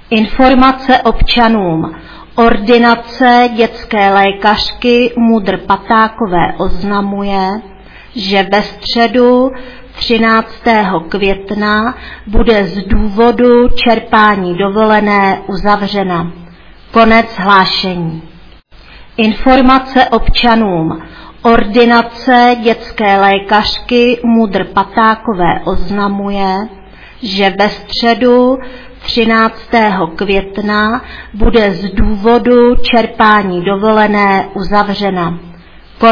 Informace občanům. Ordinace dětské lékařky MUDr. Patákové oznamuje, že ve středu 13. května bude z důvodu čerpání dovolené uzavřena. Konec hlášení. Informace občanům. Ordinace dětské lékařky MUDr. Patákové oznamuje, že ve středu 13. května bude z důvodu čerpání dovolené uzavřena.